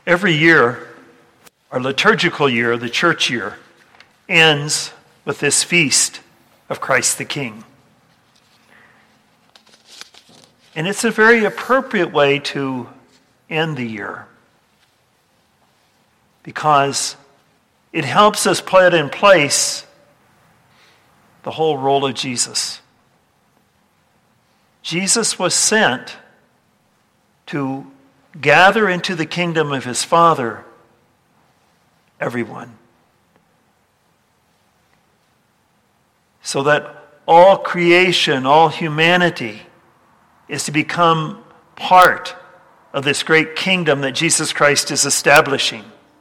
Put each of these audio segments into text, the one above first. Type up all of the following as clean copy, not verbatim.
Every year, our liturgical year, the church year, ends with this feast of Christ the King. And it's a very appropriate way to end the year because it helps us put in place the whole role of Jesus. Jesus was sent to gather into the kingdom of his Father everyone, so that all creation, all humanity is to become part of this great kingdom that Jesus Christ is establishing.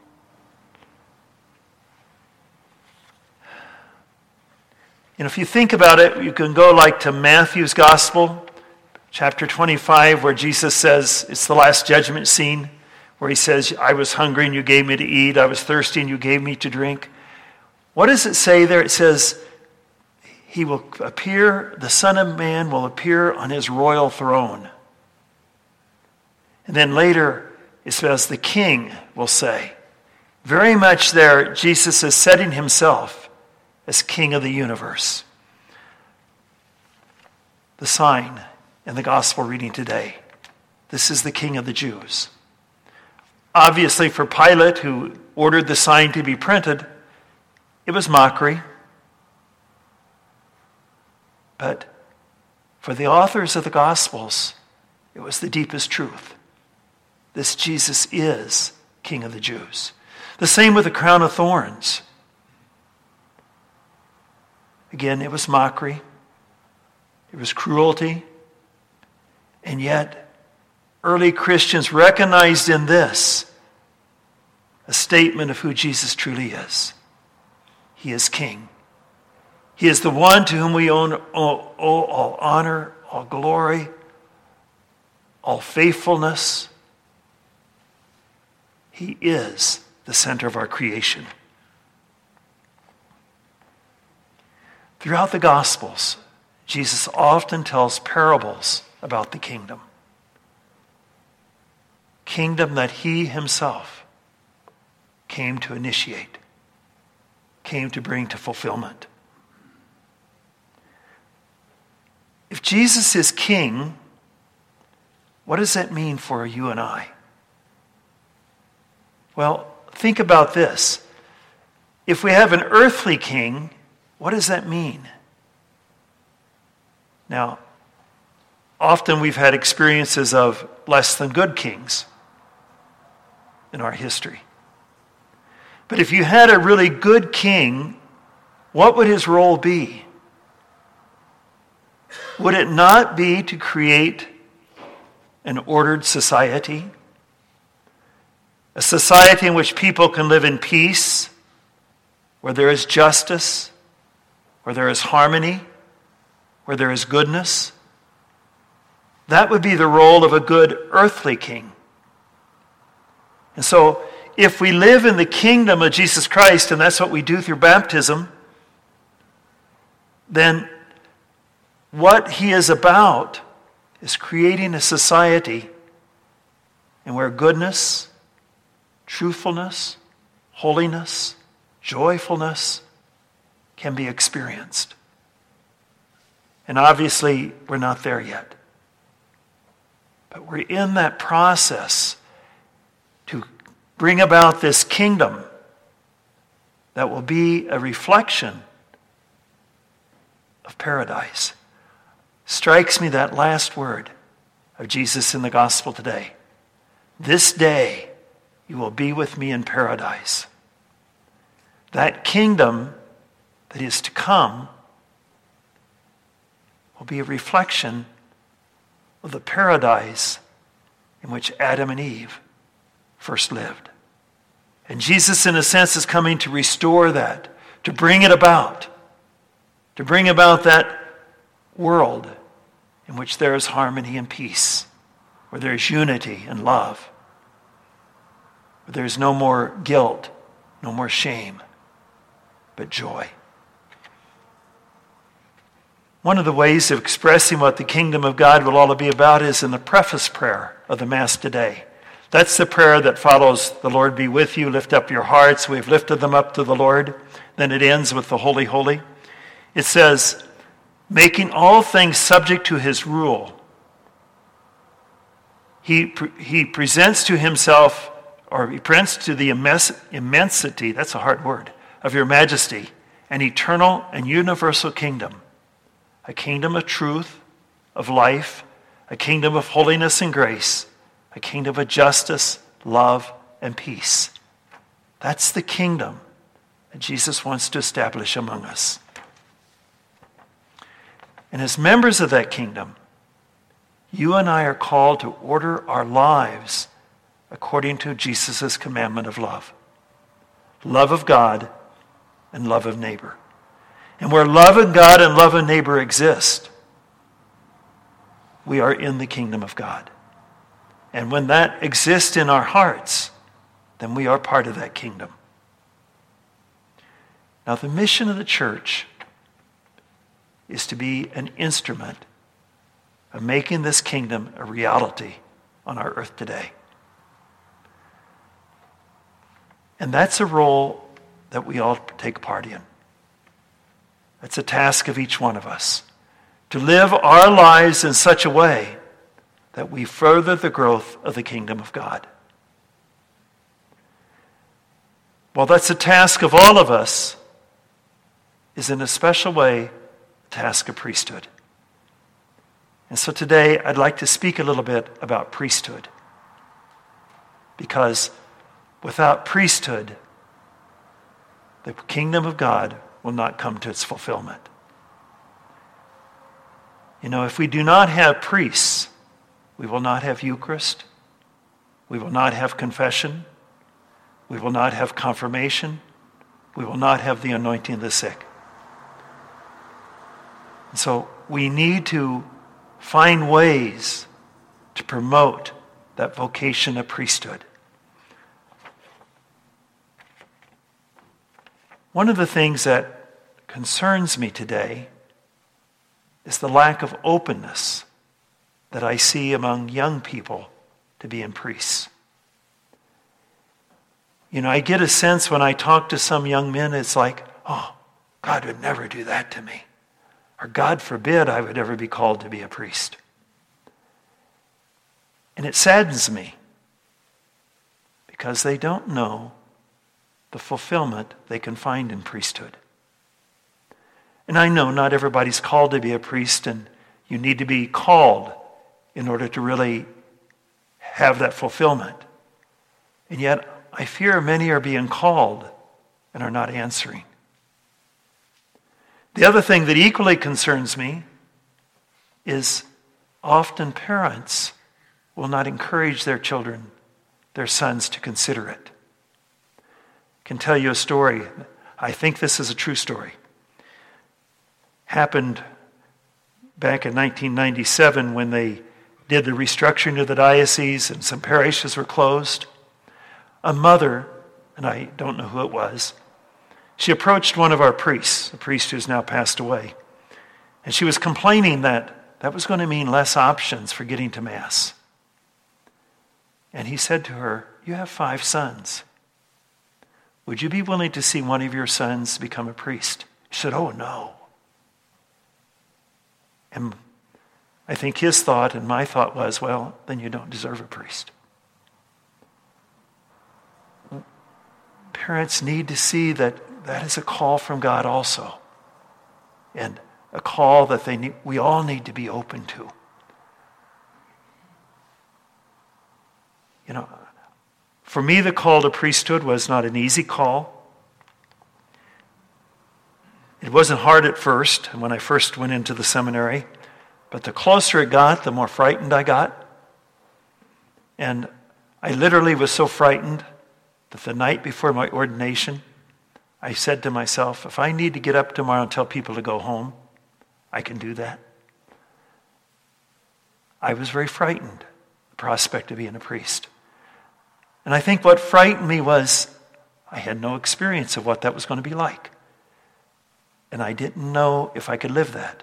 And if you think about it, you can go like to Matthew's Gospel, chapter 25, where Jesus says, it's the last judgment scene, where he says, I was hungry and you gave me to eat. I was thirsty and you gave me to drink. What does it say there? It says, he will appear, the Son of Man will appear on his royal throne. And then later, it says, the King will say. Very much there, Jesus is setting himself as King of the universe. The sign in the gospel reading today. This is the King of the Jews. Obviously, for Pilate, who ordered the sign to be printed, it was mockery. But for the authors of the Gospels, it was the deepest truth. This Jesus is King of the Jews. The same with the crown of thorns. Again, it was mockery. It was cruelty. And yet, early Christians recognized in this a statement of who Jesus truly is. He is King. He is the one to whom we owe all honor, all glory, all faithfulness. He is the center of our creation. Throughout the Gospels, Jesus often tells parables about the kingdom. Kingdom that he himself came to initiate, came to bring to fulfillment. If Jesus is king, what does that mean for you and I? Well, think about this. If we have an earthly king, what does that mean? Now, often we've had experiences of less than good kings in our history. But if you had a really good king, what would his role be? Would it not be to create an ordered society? A society in which people can live in peace, where there is justice, where there is harmony, where there is goodness? That would be the role of a good earthly king. And so, if we live in the kingdom of Jesus Christ, and that's what we do through baptism, then what he is about is creating a society in where goodness, truthfulness, holiness, joyfulness can be experienced. And obviously, we're not there yet. But we're in that process to bring about this kingdom that will be a reflection of paradise. Strikes me that last word of Jesus in the gospel today. This day you will be with me in paradise. That kingdom that is to come will be a reflection of the paradise in which Adam and Eve first lived. And Jesus, in a sense, is coming to restore that, to bring it about, to bring about that world in which there is harmony and peace, where there is unity and love, where there is no more guilt, no more shame, but joy. One of the ways of expressing what the kingdom of God will all be about is in the preface prayer of the Mass today. That's the prayer that follows, the Lord be with you, lift up your hearts. We've lifted them up to the Lord. Then it ends with the Holy, Holy. It says, making all things subject to his rule. He presents to himself, or he presents to the immensity, that's a hard word, of your majesty, an eternal and universal kingdom. A kingdom of truth, of life, a kingdom of holiness and grace, a kingdom of justice, love, and peace. That's the kingdom that Jesus wants to establish among us. And as members of that kingdom, you and I are called to order our lives according to Jesus' commandment of love. Love of God and love of neighbor. And where love of God and love of neighbor exist, we are in the kingdom of God. And when that exists in our hearts, then we are part of that kingdom. Now, the mission of the church is to be an instrument of making this kingdom a reality on our earth today. And that's a role that we all take part in. That's a task of each one of us, to live our lives in such a way that we further the growth of the kingdom of God. While that's a task of all of us, is in a special way a task of priesthood. And so today I'd like to speak a little bit about priesthood. Because without priesthood, the kingdom of God will not come to its fulfillment. You know, if we do not have priests, we will not have Eucharist, we will not have confession, we will not have confirmation, we will not have the anointing of the sick. And so we need to find ways to promote that vocation of priesthood. One of the things that concerns me today is the lack of openness that I see among young people to being priests. You know, I get a sense when I talk to some young men, it's like, oh, God would never do that to me. Or God forbid I would ever be called to be a priest. And it saddens me because they don't know the fulfillment they can find in priesthood. And I know not everybody's called to be a priest, and you need to be called in order to really have that fulfillment. And yet, I fear many are being called and are not answering. The other thing that equally concerns me is often parents will not encourage their children, their sons, to consider it. I can tell you a story. I think this is a true story. Happened back in 1997 when they did the restructuring of the diocese and some parishes were closed. A mother, and I don't know who it was, she approached one of our priests, a priest who's now passed away, and she was complaining that was going to mean less options for getting to Mass. And he said to her, "You have 5 sons. Would you be willing to see one of your sons become a priest?" She said, "Oh, no." And I think his thought and my thought was, well, then you don't deserve a priest. Parents need to see that is a call from God also. And a call that we all need to be open to. You know, for me, the call to priesthood was not an easy call. It wasn't hard at first, when I first went into the seminary. But the closer it got, the more frightened I got. And I literally was so frightened that the night before my ordination, I said to myself, if I need to get up tomorrow and tell people to go home, I can do that. I was very frightened, the prospect of being a priest. And I think what frightened me was I had no experience of what that was going to be like. And I didn't know if I could live that.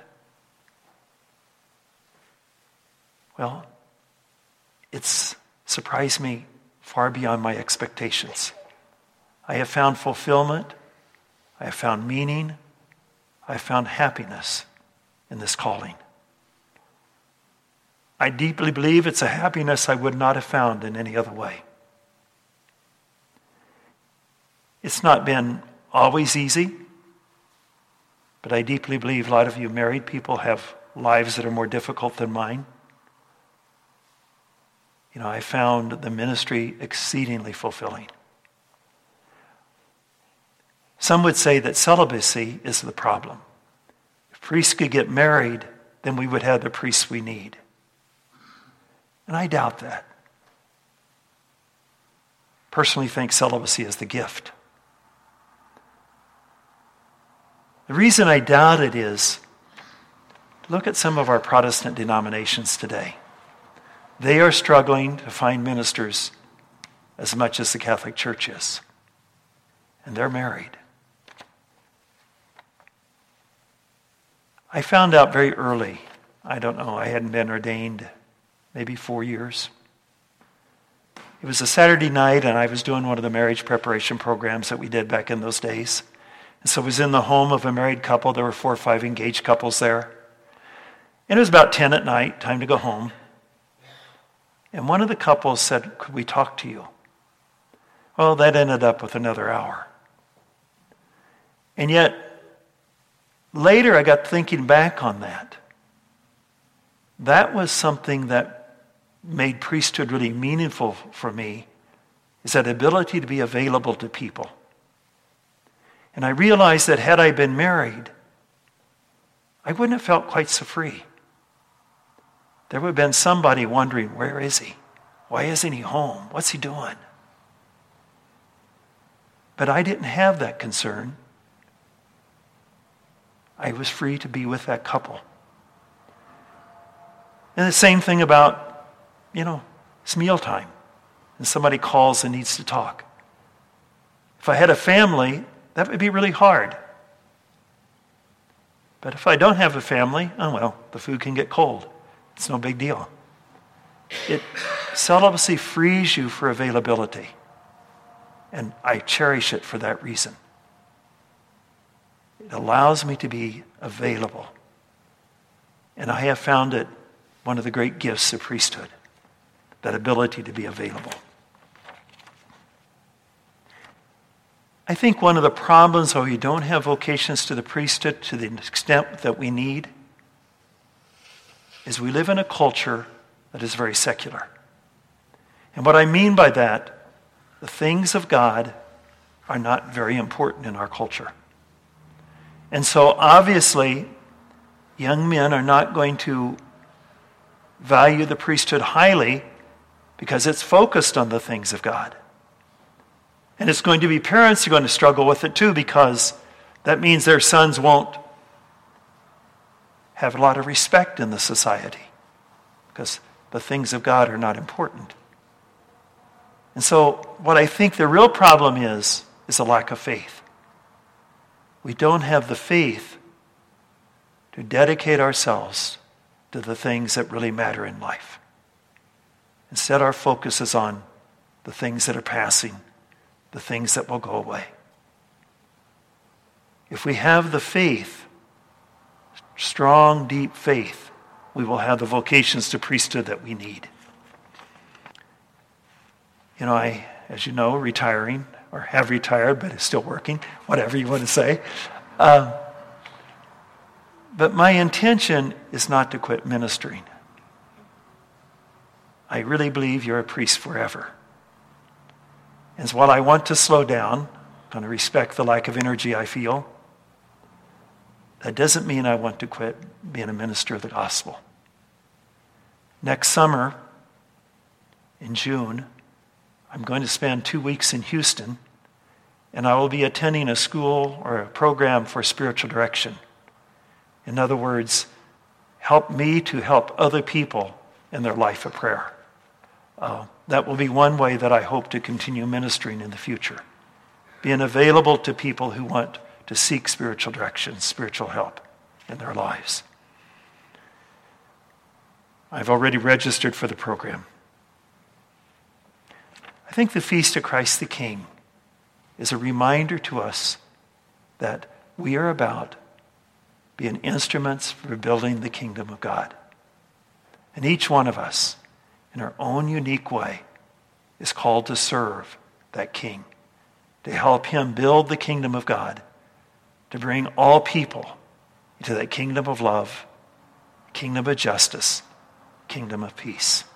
Well, it's surprised me far beyond my expectations. I have found fulfillment. I have found meaning. I have found happiness in this calling. I deeply believe it's a happiness I would not have found in any other way. It's not been always easy, but I deeply believe a lot of you married people have lives that are more difficult than mine. I found the ministry exceedingly fulfilling. Some would say that celibacy is the problem. If priests could get married, then we would have the priests we need. And I doubt that. Personally think celibacy is the gift. The reason I doubt it is, look at some of our Protestant denominations today. They are struggling to find ministers as much as the Catholic Church is. And they're married. I found out very early, I hadn't been ordained maybe 4 years. It was a Saturday night and I was doing one of the marriage preparation programs that we did back in those days. And so I was in the home of a married couple. There were 4 or 5 engaged couples there. And it was about 10 at night, time to go home. And one of the couples said, "Could we talk to you?" Well, that ended up with another hour. And yet, later I got thinking back on that. That was something that made priesthood really meaningful for me, is that ability to be available to people. And I realized that had I been married, I wouldn't have felt quite so free. There would have been somebody wondering, where is he? Why isn't he home? What's he doing? But I didn't have that concern. I was free to be with that couple. And the same thing about, it's mealtime. And somebody calls and needs to talk. If I had a family, that would be really hard. But if I don't have a family, the food can get cold. It's no big deal. Celibacy frees you for availability. And I cherish it for that reason. It allows me to be available. And I have found it one of the great gifts of priesthood, that ability to be available. I think one of the problems why we don't have vocations to the priesthood to the extent that we need is we live in a culture that is very secular. And what I mean by that, the things of God are not very important in our culture. And so obviously, young men are not going to value the priesthood highly because it's focused on the things of God. And it's going to be parents who are going to struggle with it too, because that means their sons won't have a lot of respect in the society because the things of God are not important. And so what I think the real problem is a lack of faith. We don't have the faith to dedicate ourselves to the things that really matter in life. Instead, our focus is on the things that are passing, the things that will go away. If we have the faith, strong, deep faith, we will have the vocations to priesthood that we need. I, as you know, retiring, or have retired, but is still working, whatever you want to say. But my intention is not to quit ministering. I really believe you're a priest forever. And while I want to slow down, I'm going to respect the lack of energy I feel, that doesn't mean I want to quit being a minister of the gospel. Next summer, in June, I'm going to spend 2 weeks in Houston, and I will be attending a school or a program for spiritual direction. In other words, help me to help other people in their life of prayer. That will be one way that I hope to continue ministering in the future. Being available to people who want to seek spiritual direction, spiritual help in their lives. I've already registered for the program. I I think the Feast of Christ the King is a reminder to us that we are about being instruments for building the kingdom of God. And each one of us, in our own unique way, is called to serve that King, to help him build the kingdom of God, to bring all people into that kingdom of love, kingdom of justice, kingdom of peace.